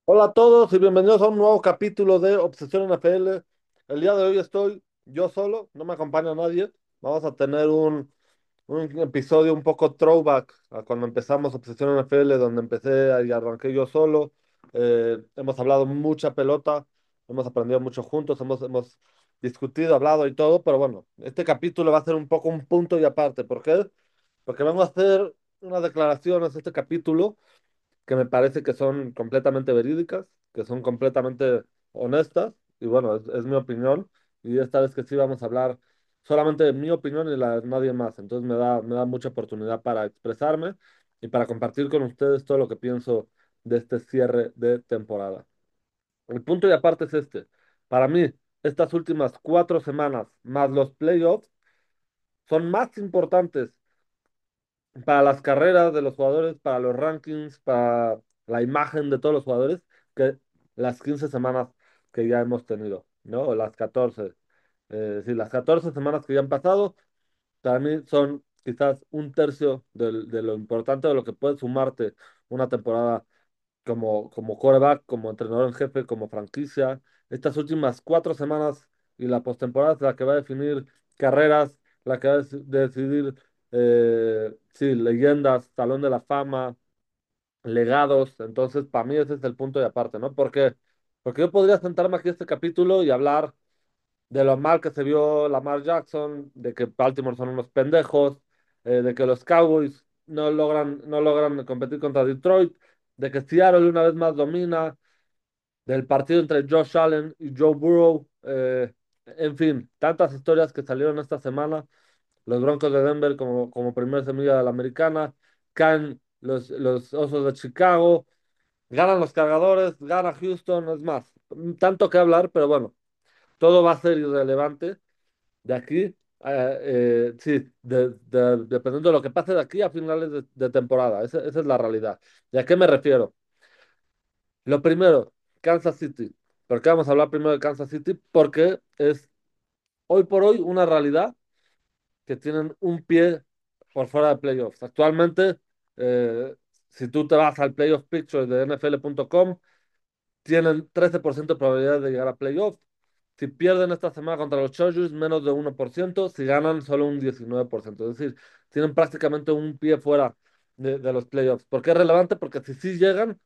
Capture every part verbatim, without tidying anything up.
Hola a todos y bienvenidos a un nuevo capítulo de Obsesión N F L. El día de hoy estoy yo solo, no me acompaña nadie. Vamos a tener un, un episodio un poco throwback a cuando empezamos Obsesión N F L, donde empecé y arranqué yo solo. Eh, hemos hablado mucha pelota, hemos aprendido mucho juntos, hemos, hemos discutido, hablado y todo, pero bueno, este capítulo va a ser un poco un punto y aparte. ¿Por qué? Porque vengo a hacer unas declaraciones este capítulo que me parece que son completamente verídicas, que son completamente honestas, y bueno, es, es mi opinión, y esta vez que sí vamos a hablar solamente de mi opinión y la de nadie más, entonces me da, me da mucha oportunidad para expresarme y para compartir con ustedes todo lo que pienso de este cierre de temporada. El punto y aparte es este, para mí, estas últimas cuatro semanas más los playoffs son más importantes para las carreras de los jugadores, para los rankings, para la imagen de todos los jugadores, que las quince semanas que ya hemos tenido, ¿no? O las catorce. Eh, sí, las catorce semanas que ya han pasado, para mí son quizás un tercio del- de lo importante de lo que puede sumarte una temporada como, como quarterback, como entrenador en jefe, como franquicia. Estas últimas cuatro semanas y la postemporada es la que va a definir carreras, la que va a dec- decidir, eh, sí, leyendas, Salón de la Fama, legados. Entonces, para mí ese es el punto de aparte, ¿no? ¿Por qué? Porque yo podría sentarme aquí este capítulo y hablar de lo mal que se vio Lamar Jackson, de que Baltimore son unos pendejos, eh, de que los Cowboys no logran, no logran competir contra Detroit, de que Seattle una vez más domina, del partido entre Josh Allen y Joe Burrow, eh, en fin, tantas historias que salieron esta semana, los Broncos de Denver como, como primer semilla de la americana, caen los, los Osos de Chicago, ganan los Cargadores, gana Houston, es más, tanto que hablar, pero bueno, todo va a ser irrelevante de aquí, eh, eh, sí, de- de- dependiendo de lo que pase de aquí a finales de, de temporada. Esa, esa es la realidad. ¿Y a qué me refiero? Lo primero, Kansas City. ¿Por qué vamos a hablar primero de Kansas City? Porque es hoy por hoy una realidad que tienen un pie por fuera de playoffs. Actualmente, eh, si tú te vas al playoff picture de N F L punto com, tienen trece por ciento de probabilidad de llegar a playoffs. Si pierden esta semana contra los Chargers, menos de uno por ciento. Si ganan, solo un diecinueve por ciento. Es decir, tienen prácticamente un pie fuera de, de los playoffs. ¿Por qué es relevante? Porque si sí llegan,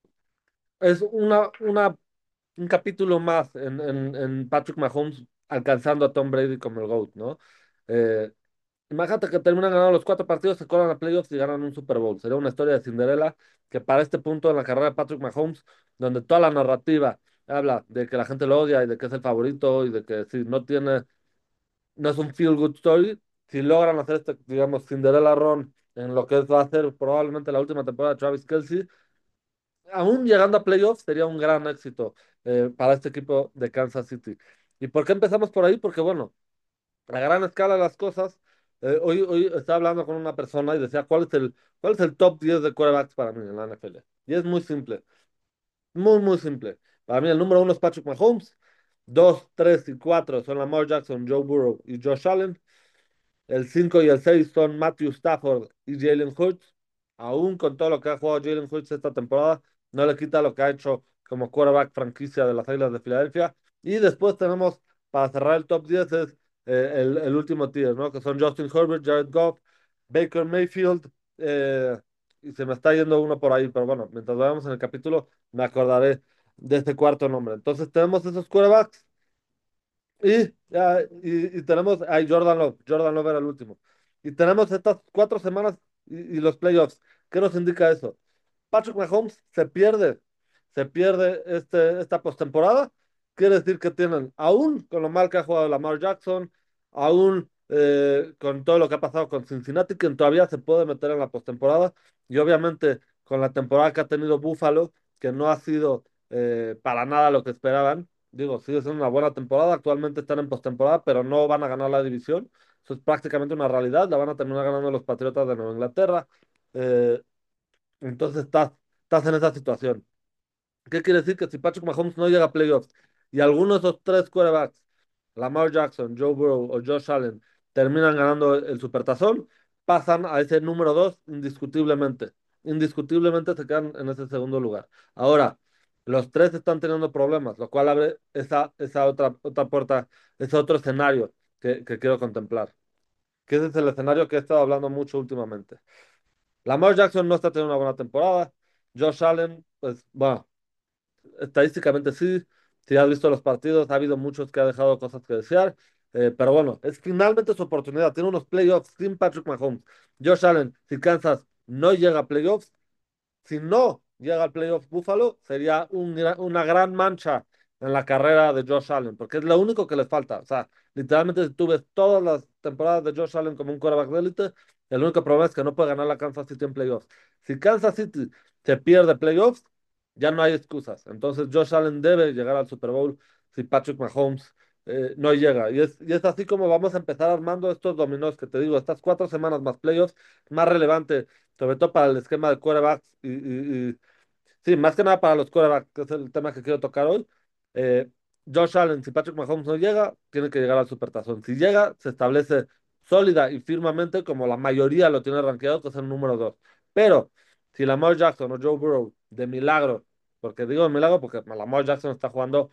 es una, una, un capítulo más en, en, en Patrick Mahomes alcanzando a Tom Brady como el GOAT, ¿no? Eh, Imagínate que terminan ganando los cuatro partidos, se colan a playoffs y ganan un Super Bowl. Sería una historia de Cinderella que para este punto en la carrera de Patrick Mahomes, donde toda la narrativa habla de que la gente lo odia y de que es el favorito y de que si no tiene, no es un feel good story, si logran hacer este, digamos, Cinderella Run en lo que va a ser probablemente la última temporada de Travis Kelce, aún llegando a playoffs sería un gran éxito eh, para este equipo de Kansas City. ¿Y por qué empezamos por ahí? Porque bueno, a gran escala de las cosas. Eh, hoy, hoy estaba hablando con una persona y decía, ¿cuál es el, cuál es el top diez de quarterbacks para mí en la N F L? Y es muy simple, muy, muy simple. Para mí el número uno es Patrick Mahomes, dos, tres y cuatro son Lamar Jackson, Joe Burrow y Josh Allen. El cinco y el seis son Matthew Stafford y Jalen Hurts. Aún con todo lo que ha jugado Jalen Hurts esta temporada, no le quita lo que ha hecho como quarterback franquicia de las Águilas de Filadelfia. Y después tenemos, para cerrar el top diez, es eh, el, el último tier, ¿no? Que son Justin Herbert, Jared Goff, Baker Mayfield. eh, y se me está yendo uno por ahí, pero bueno, mientras vayamos en el capítulo, me acordaré de este cuarto nombre. Entonces tenemos esos quarterbacks y, ya, y, y tenemos, ay, Jordan Love, Jordan Love era el último. Y tenemos estas cuatro semanas y, y los playoffs. ¿Qué nos indica eso? Patrick Mahomes se pierde, se pierde este, esta postemporada. Quiere decir que tienen, aún con lo mal que ha jugado Lamar Jackson, aún eh, con todo lo que ha pasado con Cincinnati, que todavía se puede meter en la postemporada. Y obviamente con la temporada que ha tenido Buffalo, que no ha sido eh, para nada lo que esperaban. Digo, sigue siendo una buena temporada. Actualmente están en postemporada, pero no van a ganar la división. Eso es prácticamente una realidad. La van a terminar ganando los Patriotas de Nueva Inglaterra. Eh, entonces estás, estás en esa situación. ¿Qué quiere decir? Que si Patrick Mahomes no llega a playoffs y alguno de esos tres quarterbacks, Lamar Jackson, Joe Burrow o Josh Allen, terminan ganando el supertazón, pasan a ese número dos indiscutiblemente. Indiscutiblemente se quedan en ese segundo lugar. Ahora, Los tres están teniendo problemas, lo cual abre esa, esa otra, otra puerta, ese otro escenario que, que quiero contemplar, que ese es el escenario que he estado hablando mucho últimamente. Lamar Jackson no está teniendo una buena temporada. Josh Allen, pues, bueno, estadísticamente sí. Si has visto los partidos, ha habido muchos que ha dejado cosas que desear. Eh, pero bueno, es finalmente su oportunidad. Tiene unos playoffs sin Patrick Mahomes. Josh Allen, si Kansas no llega a playoffs, si no llega al playoff Buffalo, sería un gra- una gran mancha en la carrera de Josh Allen, porque es lo único que le falta. O sea, literalmente, si tú ves todas las temporadas de Josh Allen como un quarterback de élite, el único problema es que no puede ganar la Kansas City en playoffs. Si Kansas City se pierde playoffs, ya no hay excusas. Entonces, Josh Allen debe llegar al Super Bowl si Patrick Mahomes eh, no llega. Y es, y es así como vamos a empezar armando estos dominós que te digo, estas cuatro semanas más playoffs, más relevante sobre todo para el esquema de quarterbacks y, y- y- sí, más que nada para los quarterbacks, que es el tema que quiero tocar hoy. Eh, Josh Allen, si Patrick Mahomes no llega, tiene que llegar al Supertazón. Si llega, se establece sólida y firmemente, como la mayoría lo tiene rankeado, que es el número dos. Pero si Lamar Jackson o Joe Burrow, de milagro, porque digo de milagro porque Lamar Jackson está jugando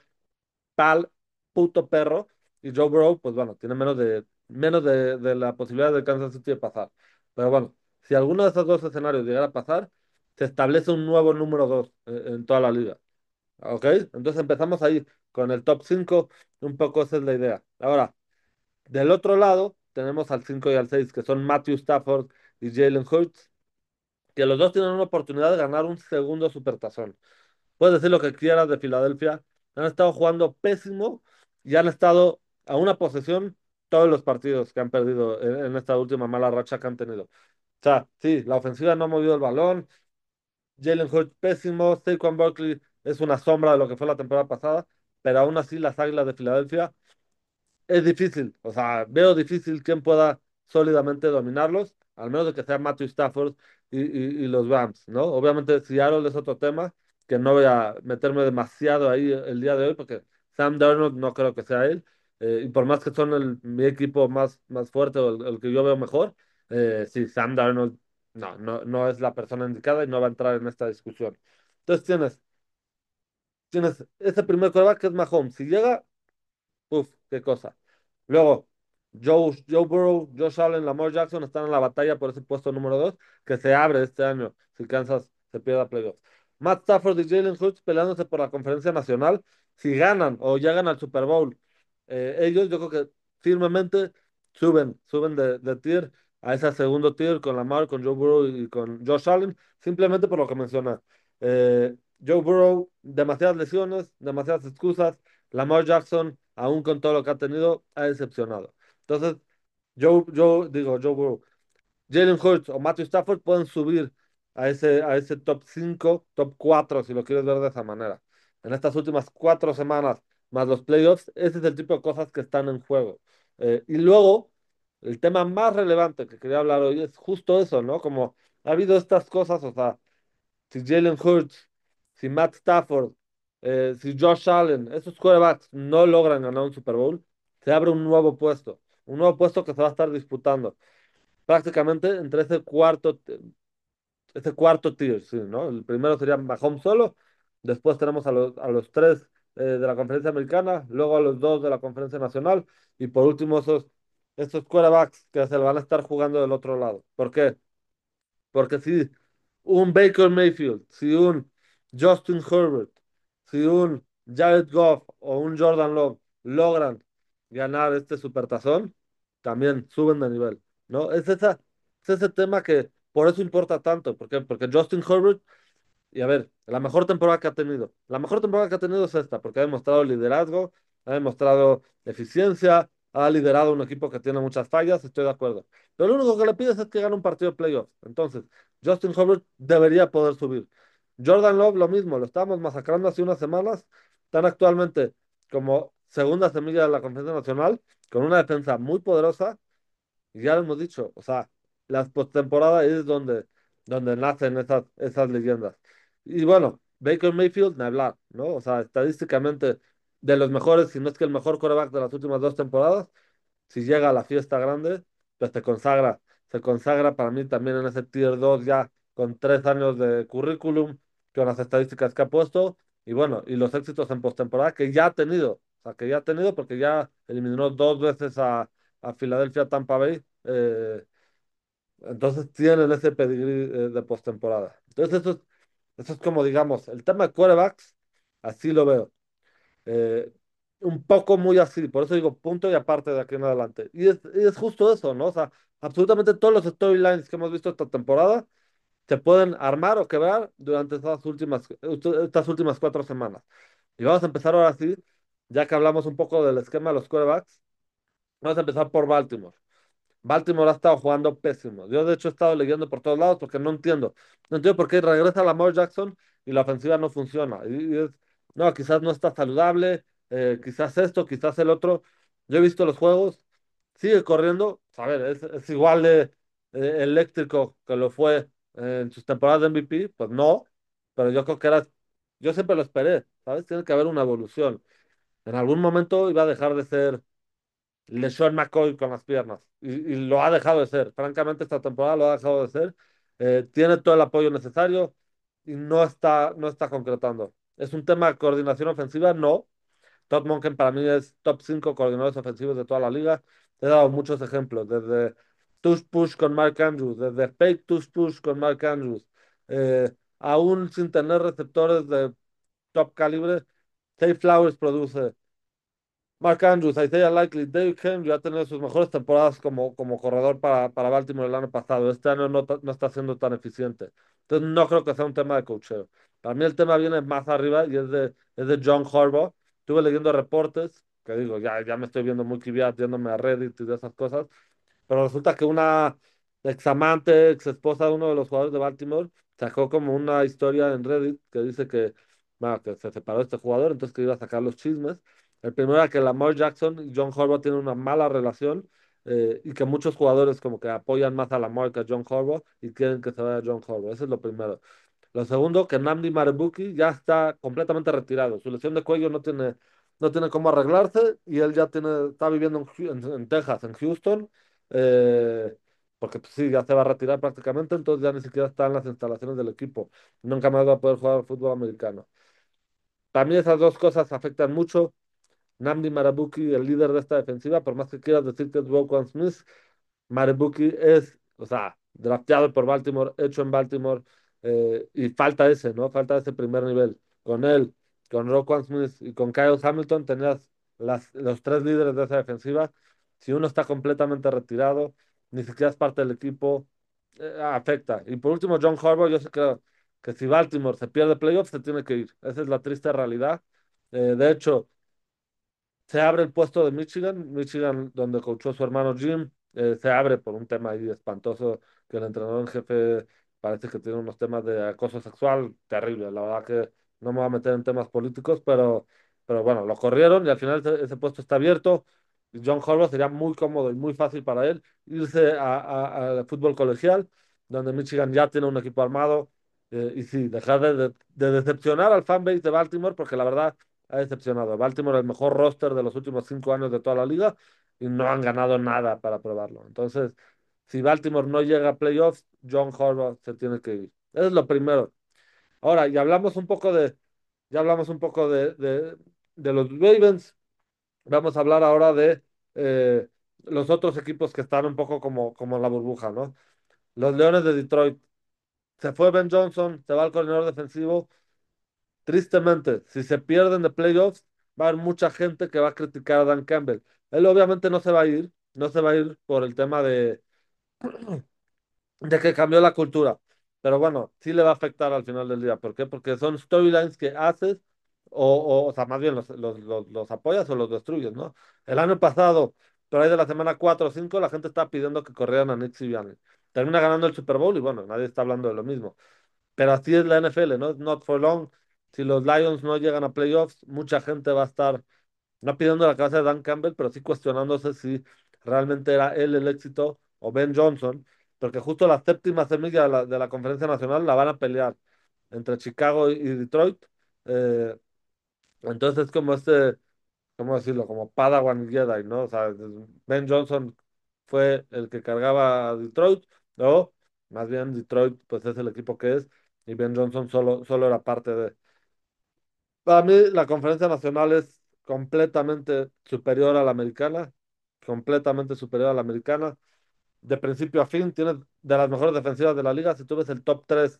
tal puto perro. Y Joe Burrow, pues bueno, tiene menos de, menos de, de la posibilidad de Kansas City de pasar. Pero bueno, si alguno de esos dos escenarios llegara a pasar, se establece un nuevo número dos eh, en toda la liga. ¿Ok? Entonces empezamos ahí con el top cinco. Un poco esa es la idea. Ahora, del otro lado, tenemos al cinco y al seis que son Matthew Stafford y Jalen Hurts, que los dos tienen una oportunidad de ganar un segundo supertazón. Puedes decir lo que quieras de Filadelfia. Han estado jugando pésimo y han estado a una posesión todos los partidos que han perdido en, en esta última mala racha que han tenido. O sea, sí, la ofensiva no ha movido el balón. Jalen Hurts pésimo. Saquon Barkley es una sombra de lo que fue la temporada pasada. Pero aún así, las Águilas de Filadelfia es difícil, o sea, veo difícil quién pueda sólidamente dominarlos, al menos de que sea Matthew Stafford y, y- y los Rams, ¿no? Obviamente Seattle es otro tema, que no voy a meterme demasiado ahí el día de hoy, porque Sam Darnold no creo que sea él, eh, y por más que son el, mi equipo más, más fuerte o el, el que yo veo mejor, eh, sí, Sam Darnold no, no, no es la persona indicada y no va a entrar en esta discusión. Entonces tienes, tienes ese primer quarterback que es Mahomes, si llega uf, qué cosa. Luego, Joe, Joe Burrow, Josh Allen, Lamar Jackson están en la batalla por ese puesto número dos que se abre este año si Kansas se pierde a playoffs. Matt Stafford y Jalen Hurts peleándose por la conferencia nacional. Si ganan o llegan al Super Bowl, eh, ellos yo creo que firmemente suben, suben de, de tier a ese segundo tier con Lamar, con Joe Burrow y con Josh Allen, simplemente por lo que menciona. Eh, Joe Burrow, demasiadas lesiones, demasiadas excusas. Lamar Jackson, aún con todo lo que ha tenido, ha decepcionado. Entonces, yo, yo digo, Joe Burrow, Jalen Hurts o Matthew Stafford pueden subir a ese, a ese top cinco, top cuatro si lo quieres ver de esa manera. En estas últimas cuatro semanas, más los playoffs, ese es el tipo de cosas que están en juego. Eh, y luego, el tema más relevante que quería hablar hoy es justo eso, ¿no? Como ha habido estas cosas, o sea, si Jalen Hurts, si Matt Stafford, eh, si Josh Allen, esos quarterbacks no logran ganar un Super Bowl, se abre un nuevo puesto, un nuevo puesto que se va a estar disputando prácticamente entre ese cuarto, ese cuarto tier, sí, ¿no? El primero sería Mahomes solo, después tenemos a los, a los tres eh, de la conferencia americana, luego a los dos de la conferencia nacional y por último esos, esos quarterbacks que se lo van a estar jugando del otro lado. ¿Por qué? Porque si un Baker Mayfield, si un Justin Herbert, si un Jared Goff o un Jordan Love logran ganar este supertazón, también suben de nivel, ¿no? Es, esa, es ese tema que por eso importa tanto. ¿Por qué? Porque Justin Herbert y a ver, la mejor temporada que ha tenido. La mejor temporada que ha tenido es esta, porque ha demostrado liderazgo, ha demostrado eficiencia, ha liderado un equipo que tiene muchas fallas, estoy de acuerdo. Pero lo único que le pides es que gane un partido de playoffs. Entonces, Justin Herbert debería poder subir. Jordan Love, lo mismo, lo estábamos masacrando hace unas semanas. Están actualmente como segunda semilla de la Conferencia Nacional, con una defensa muy poderosa y ya lo hemos dicho, o sea, las postemporadas es donde, donde nacen esas, esas leyendas. Y bueno, Baker Mayfield, ni hablar, ¿no? O sea, estadísticamente de los mejores, si no es que el mejor quarterback de las últimas dos temporadas, si llega a la fiesta grande, pues se consagra, se consagra para mí también en ese tier dos ya con tres años de currículum, con las estadísticas que ha puesto. Y bueno, y los éxitos en postemporada que ya ha tenido, o sea, que ya ha tenido porque ya eliminó dos veces a, a Filadelfia Tampa Bay. eh, entonces tienen ese pedigrí eh, de postemporada. Entonces, eso es, eso es como, digamos, el tema de quarterbacks, así lo veo. Eh, un poco muy así, por eso digo punto y aparte de aquí en adelante. Y es, y es justo eso, ¿no? O sea, absolutamente todos los storylines que hemos visto esta temporada se pueden armar o quebrar durante estas últimas, estas últimas cuatro semanas. Y vamos a empezar ahora sí, ya que hablamos un poco del esquema de los quarterbacks, vamos a empezar por Baltimore. Baltimore ha estado jugando pésimo. Yo, de hecho, he estado leyendo por todos lados porque no entiendo. No entiendo por qué regresa Lamar Jackson y la ofensiva no funciona. Y, y es, no, quizás no está saludable, eh, quizás esto, quizás el otro. Yo he visto los juegos, sigue corriendo. A ver, es, es igual de eh, eléctrico que lo fue eh, en sus temporadas de M V P. Pues no, pero yo creo que era, yo siempre lo esperé, ¿sabes? Tiene que haber una evolución. En algún momento iba a dejar de ser LeSean McCoy con las piernas. Y, y lo ha dejado de ser. Francamente, esta temporada lo ha dejado de ser. Eh, tiene todo el apoyo necesario y no está, no está concretando. ¿Es un tema de coordinación ofensiva? No. Todd Monken para mí es top cinco coordinadores ofensivos de toda la liga. He dado muchos ejemplos, desde tush push con Mark Andrews, desde fake tush push con Mark Andrews, eh, aún sin tener receptores de top calibre, Tay Flowers produce. Mark Andrews, Isaiah Likely, David Henry ha tenido sus mejores temporadas como, como corredor para, para Baltimore el año pasado. Este año no, ta- no está siendo tan eficiente. Entonces no creo que sea un tema de coacheo. Para mí el tema viene más arriba y es de, es de John Harbaugh. Estuve leyendo reportes, que digo, ya, ya me estoy viendo muy kibiat, yéndome a Reddit y de esas cosas, pero resulta que una examante, ex esposa de uno de los jugadores de Baltimore, sacó como una historia en Reddit que dice que, bueno, que se separó este jugador, entonces que iba a sacar los chismes. El primero era que Lamar Jackson y John Harbaugh tienen una mala relación eh, y que muchos jugadores como que apoyan más a Lamar que a John Harbaugh y quieren que se vaya John Harbaugh. Eso es lo primero. Lo segundo, que Nnamdi Marebuki ya está completamente retirado. Su lesión de cuello no tiene, no tiene cómo arreglarse y él ya tiene, está viviendo en, Hu- en- en Texas, en Houston, eh, porque pues, sí, ya se va a retirar prácticamente, entonces ya ni siquiera está en las instalaciones del equipo. Nunca más va a poder jugar al fútbol americano. Para mí esas dos cosas afectan mucho. Nnamdi Marabuki, el líder de esta defensiva, por más que quieras decir que es Roquan Smith, Marebuki es, o sea, drafteado por Baltimore, hecho en Baltimore, eh, y falta ese, ¿no? Falta ese primer nivel. Con él, con Roquan Smith y con Kyle Hamilton tenías las, los tres líderes de esa defensiva. Si uno está completamente retirado, ni siquiera es parte del equipo, eh, afecta. Y por último, John Harbaugh, yo sé que, que si Baltimore se pierde playoffs, se tiene que ir. Esa es la triste realidad. Eh, de hecho, se abre el puesto de Michigan, Michigan donde coachó su hermano Jim, eh, se abre por un tema ahí espantoso que el entrenador en jefe parece que tiene unos temas de acoso sexual terrible. La verdad que no me voy a meter en temas políticos, pero, pero bueno, lo corrieron y al final ese, ese puesto está abierto. Y John Harbaugh sería muy cómodo y muy fácil para él irse a, a- al fútbol colegial, donde Michigan ya tiene un equipo armado. Eh, y sí, dejar de, de de decepcionar al fanbase de Baltimore, porque la verdad ha decepcionado. Baltimore, el mejor roster de los últimos cinco años de toda la liga, y no han ganado nada para probarlo. Entonces, si Baltimore no llega a playoffs, John Harbaugh se tiene que ir. Eso es lo primero. Ahora, y hablamos un poco de, ya hablamos un poco de, de, de los Ravens. Vamos a hablar ahora de eh, los otros equipos que están un poco como, como en la burbuja, ¿no? Los Leones de Detroit. Se fue Ben Johnson, se va el coordinador defensivo. Tristemente, si se pierden de playoffs, va a haber mucha gente que va a criticar a Dan Campbell. Él obviamente no se va a ir, no se va a ir por el tema de, de que cambió la cultura. Pero bueno, sí le va a afectar al final del día. ¿Por qué? Porque son storylines que haces o, o, o sea, más bien los, los, los, los apoyas o los destruyes, ¿no? El año pasado, por ahí de la semana cuatro o cinco, la gente estaba pidiendo que corrieran a Nick Sirianni. Termina ganando el Super Bowl y bueno, nadie está hablando de lo mismo. Pero así es la N F L, ¿no? Not for long. Si los Lions no llegan a playoffs, mucha gente va a estar no pidiendo la cabeza de Dan Campbell, pero sí cuestionándose si realmente era él el éxito o Ben Johnson, porque justo la séptima semilla de la, de la Conferencia Nacional la van a pelear entre Chicago y, y Detroit. Eh, entonces es como este, ¿cómo decirlo? Como Padawan y Jedi, ¿no? O sea, Ben Johnson fue el que cargaba a Detroit, ¿no? Más bien Detroit, pues es el equipo que es, y Ben Johnson solo, solo era parte de. Para mí, la conferencia nacional es completamente superior a la americana, completamente superior a la americana. De principio a fin, tiene de las mejores defensivas de la liga. Si tú ves el top tres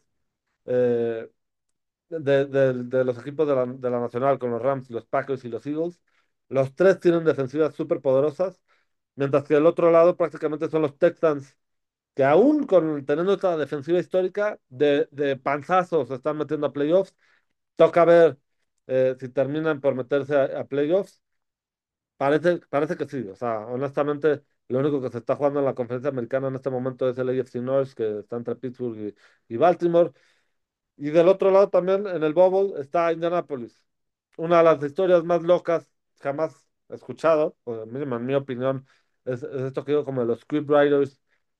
eh, de, de- de los equipos de la, de la nacional, con los Rams, los Packers y los Eagles, los tres tienen defensivas súper poderosas, mientras que el otro lado prácticamente son los Texans, que aún con teniendo esta defensiva histórica, de, de panzazos se están metiendo a playoffs. Toca ver eh, si terminan por meterse a, a playoffs. Parece, parece que sí. O sea, honestamente, lo único que se está jugando en la conferencia americana en este momento es el A F C North, que está entre Pittsburgh y, y Baltimore. Y del otro lado también, en el Bubble, está Indianapolis. Una de las historias más locas jamás escuchado, o mínimo en mi opinión, es, es esto que digo como de los scriptwriters.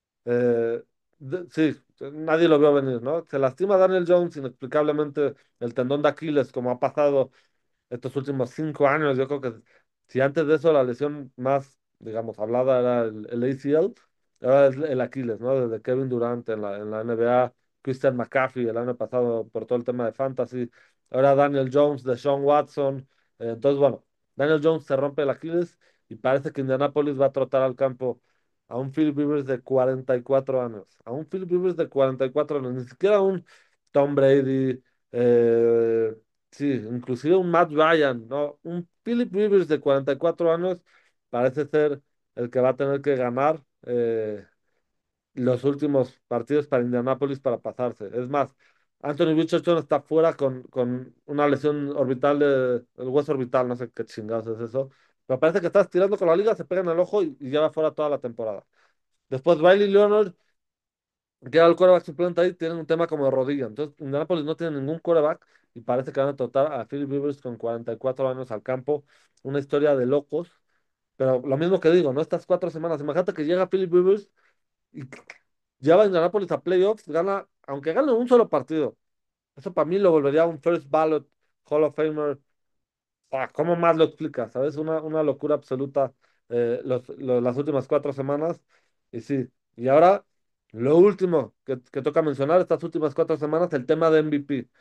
Eh, de- sí, nadie lo vio venir, ¿no? Se lastima Daniel Jones inexplicablemente el tendón de Aquiles, como ha pasado estos últimos cinco años. Yo creo que si antes de eso la lesión más, digamos, hablada era el, el A C L, ahora es el Aquiles, ¿no? Desde Kevin Durant en la, en la N B A, Christian McCaffrey el año pasado por todo el tema de fantasy, ahora Daniel Jones, de Sean Watson. Eh, entonces, bueno, Daniel Jones se rompe el Aquiles y parece que Indianapolis va a trotar al campo a un Philip Rivers de cuarenta y cuatro años, a un Philip Rivers de cuarenta y cuatro años, ni siquiera un Tom Brady, eh, sí, inclusive un Matt Ryan, ¿no? Un Philip Rivers de cuarenta y cuatro años parece ser el que va a tener que ganar eh, los últimos partidos para Indianapolis para pasarse. Es más, Anthony Richardson está fuera con, con una lesión orbital de, el hueso orbital, no sé qué chingados es eso, pero parece que está estirando con la liga, se pega en el ojo y, y ya va fuera toda la temporada. Después Riley Leonard, que era el quarterback suplente ahí, tienen un tema como de rodilla. Entonces, Indianapolis no tiene ningún quarterback y parece que van a tratar a Philip Rivers con cuarenta y cuatro años al campo. Una historia de locos. Pero lo mismo que digo, ¿no? Estas cuatro semanas. Imagínate que llega Philip Rivers y lleva a Indianapolis a playoffs, gana, aunque gane un solo partido. Eso para mí lo volvería un first ballot Hall of Famer. Ah, ¿cómo más lo explicas? ¿Sabes? Una, una locura absoluta eh, los, los- las últimas cuatro semanas. Y sí, y ahora lo último que, que toca mencionar estas últimas cuatro semanas, el tema de M V P.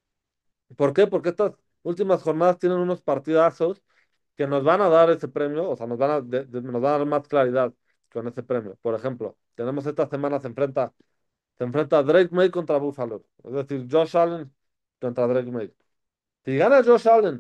¿Por qué? Porque estas últimas jornadas tienen unos partidazos que nos van a dar ese premio, o sea, nos van a, de- de- nos van a dar más claridad con ese premio. Por ejemplo, tenemos esta semana se enfrenta, se enfrenta Drake May contra Buffalo, es decir, Josh Allen contra Drake May. Si gana Josh Allen,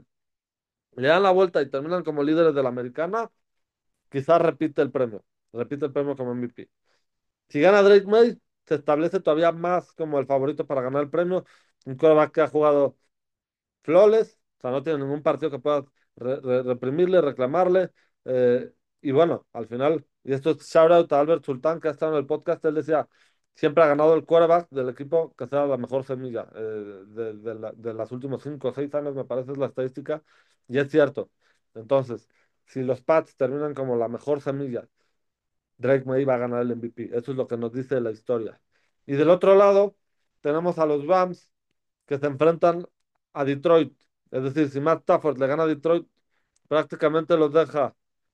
le dan la vuelta y terminan como líderes de la americana, quizás repite el premio, repite el premio como M V P. Si gana Drake May, se establece todavía más como el favorito para ganar el premio. Un quarterback que ha jugado flawless, o sea, no tiene ningún partido que pueda re- re- reprimirle, reclamarle. eh, y bueno, al final, y esto es shout out a Albert Sultán, que ha estado en el podcast, él decía, siempre ha ganado el quarterback del equipo que sea la mejor semilla eh, de, de la- de los últimos cinco o seis años, me parece es la estadística, y es cierto. Entonces, si los Pats terminan como la mejor semilla, Drake May va a ganar el M V P. Eso es lo que nos dice la historia. Y del otro lado, tenemos a los Rams que se enfrentan a Detroit. Es decir, si Matt Stafford le gana a Detroit, prácticamente los deja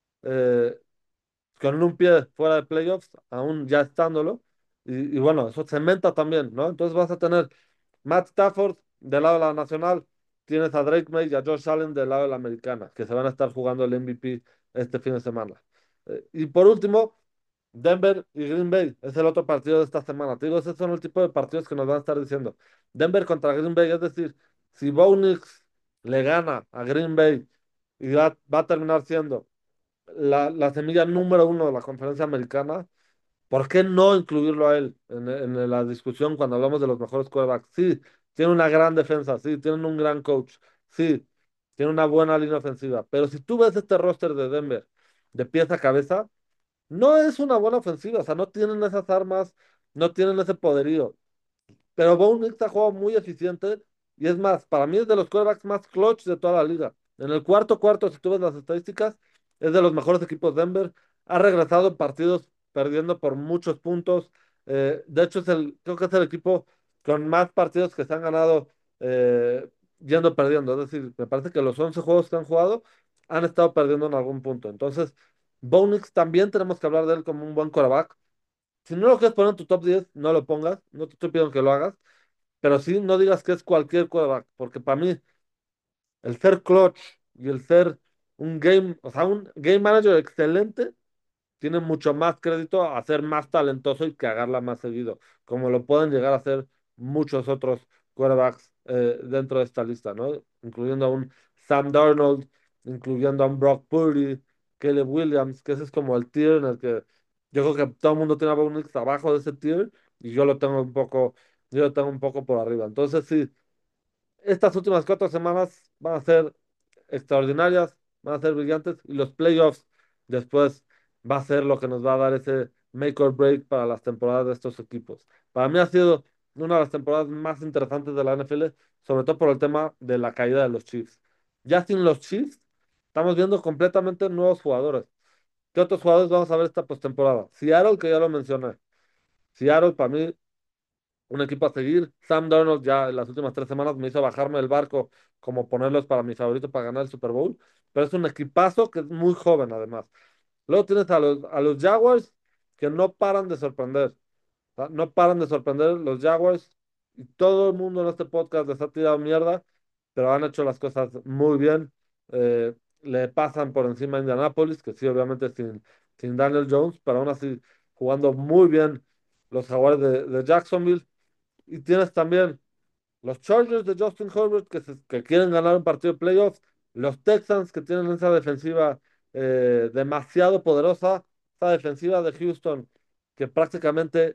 eh, con un pie fuera de playoffs, aún ya estándolo. Y, y bueno, eso cementa también, ¿no? Entonces vas a tener Matt Stafford del lado de la nacional, tienes a Drake May y a Josh Allen del lado de la americana, que se van a estar jugando el M V P este fin de semana. Eh, y por último, Denver y Green Bay es el otro partido de esta semana. Te digo, esos son el tipo de partidos que nos van a estar diciendo. Denver contra Green Bay, es decir, si Bo Nix le gana a Green Bay y va, va a terminar siendo la, la semilla número uno de la conferencia americana, ¿por qué no incluirlo a él en, en la discusión cuando hablamos de los mejores quarterbacks? Sí, tiene una gran defensa, sí, tienen un gran coach, sí, tiene una buena línea ofensiva, pero si tú ves este roster de Denver de pies a cabeza, no es una buena ofensiva, o sea, no tienen esas armas, no tienen ese poderío. Pero Bo Nix ha jugado muy eficiente y es más, para mí es de los quarterbacks más clutch de toda la liga. En el cuarto cuarto, si tú ves las estadísticas, es de los mejores equipos Denver. Ha regresado en partidos perdiendo por muchos puntos. Eh, de hecho, es el, creo que es el equipo con más partidos que se han ganado eh, yendo perdiendo. Es decir, me parece que los once juegos que han jugado han estado perdiendo en algún punto. Entonces, Bo Nix también tenemos que hablar de él como un buen quarterback. Si no lo quieres poner en tu top diez no lo pongas. No te estoy pidiendo que lo hagas. Pero sí, no digas que es cualquier quarterback, porque para mí el ser clutch y el ser un game, o sea, un game manager excelente tiene mucho más crédito a ser más talentoso y cagarla más seguido, como lo pueden llegar a hacer muchos otros quarterbacks eh, dentro de esta lista, ¿no? Incluyendo a un Sam Darnold, incluyendo a un Brock Purdy, Caleb Williams, que ese es como el tier en el que yo creo que todo el mundo tiene a Bo Nix abajo de ese tier y yo lo tengo un poco, yo lo tengo un poco por arriba. Entonces, sí, estas últimas cuatro semanas van a ser extraordinarias, van a ser brillantes y los playoffs después va a ser lo que nos va a dar ese make or break para las temporadas de estos equipos. Para mí ha sido una de las temporadas más interesantes de la N F L, sobre todo por el tema de la caída de los Chiefs. Ya sin los Chiefs, estamos viendo completamente nuevos jugadores. ¿Qué otros jugadores vamos a ver esta postemporada? Seattle, que ya lo mencioné. Seattle, para mí, un equipo a seguir. Sam Darnold ya en las últimas tres semanas me hizo bajarme del barco como ponerlos para mi favorito para ganar el Super Bowl, pero es un equipazo que es muy joven además. Luego tienes a los, a los Jaguars que no paran de sorprender, ¿tá? No paran de sorprender los Jaguars y todo el mundo en este podcast les ha tirado mierda, pero han hecho las cosas muy bien. Eh, Le pasan por encima a Indianapolis, que sí, obviamente sin, sin Daniel Jones, pero aún así jugando muy bien los Jaguars de, de Jacksonville. Y tienes también los Chargers de Justin Herbert que, se- que quieren ganar un partido de playoffs, los Texans que tienen esa defensiva eh, demasiado poderosa, esa defensiva de Houston que prácticamente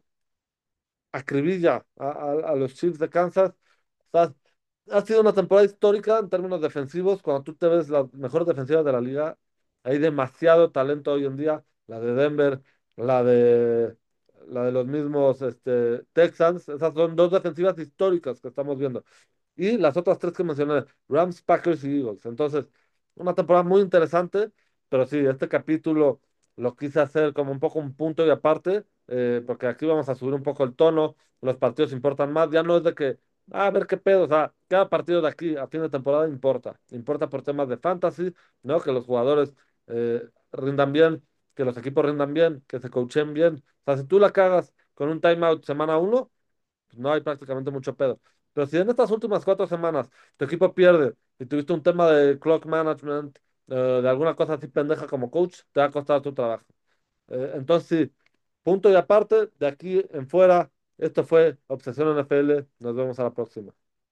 acribilla a, a- a los Chiefs de Kansas. O sea, ha sido una temporada histórica en términos defensivos. Cuando tú te ves las mejores defensivas de la liga, hay demasiado talento hoy en día. La de Denver, la de, la de los mismos este, Texans. Esas son dos defensivas históricas que estamos viendo. Y las otras tres que mencioné, Rams, Packers y Eagles. Entonces, una temporada muy interesante, pero sí, este capítulo lo quise hacer como un poco un punto y aparte, eh, porque aquí vamos a subir un poco el tono, los partidos importan más, ya no es de que, ah, a ver qué pedo, o sea, cada partido de aquí a fin de temporada importa, importa por temas de fantasy, ¿no? Que los jugadores eh, rindan bien, que los equipos rindan bien, que se coachen bien. O sea, si tú la cagas con un timeout semana uno, pues no hay prácticamente mucho pedo. Pero si en estas últimas cuatro semanas tu equipo pierde y tuviste un tema de clock management, eh, de alguna cosa así pendeja como coach, te va a costar tu trabajo. Eh, entonces, sí, punto y aparte, de aquí en fuera, esto fue Obsesión N F L. Nos vemos a la próxima.